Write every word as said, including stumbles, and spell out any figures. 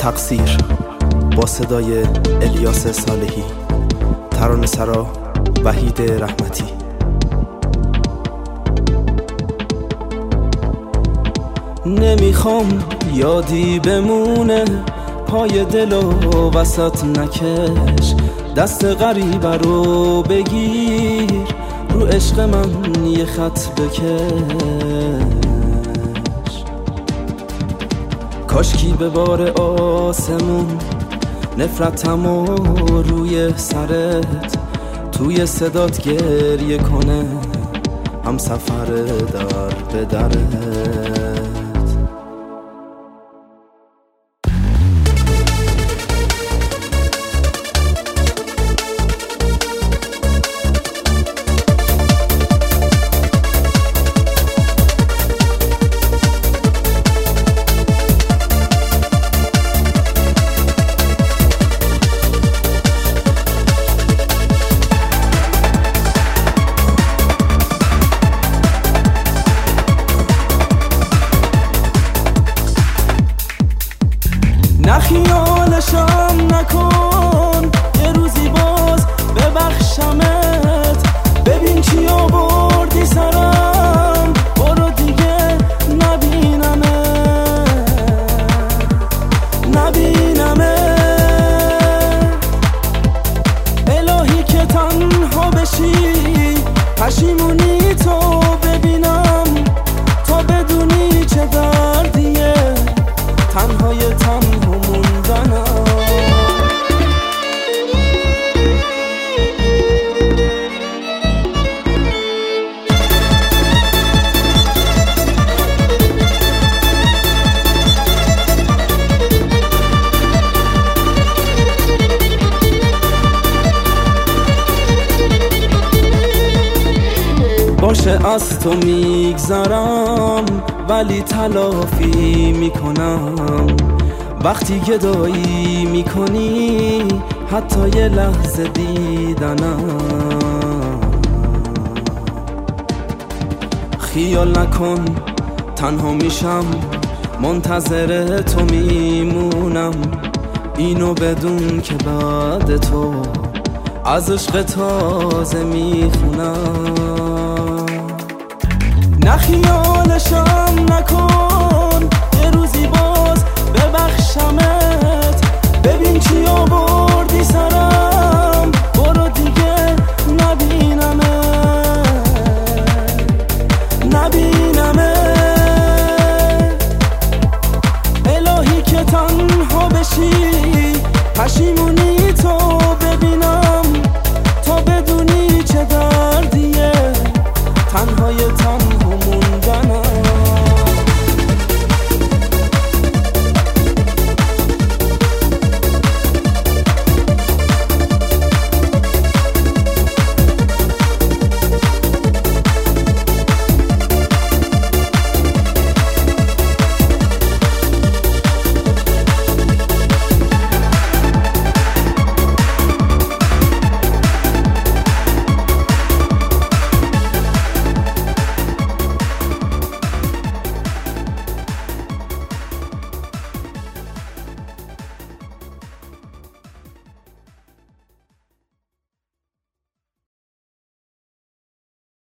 تقصیر با صدای الیاس صالحی، ترانه سرا وحید رحمتی. نمیخوام یادی بمونه، پای دلو وسط نکش، دست غریبه رو بگیر، رو عشق من یه خط بکش. کاشکی به بار آسمون نفرتمو روی سرت، توی صدات گریه کنه هم سفر در به درت. نه خیالشم نکن، یه روزی باز ببخشمت، ببین چی آوردی سرم، برو دیگه نبینمه نبینمه. الهی که تنها بشی، پشیمونی تو ببینم، تا بدونی چه دردیه تنهای تنها موندنم. باشه از تو میگذرم، ولی تلافی میکنم وقتی گدایی میکنی، حتی یه لحظه دیدنم. خیال نکن تنها میشم، منتظر تو میمونم، اینو بدون که بعد تو از عشق تازه میخونم. نه خیال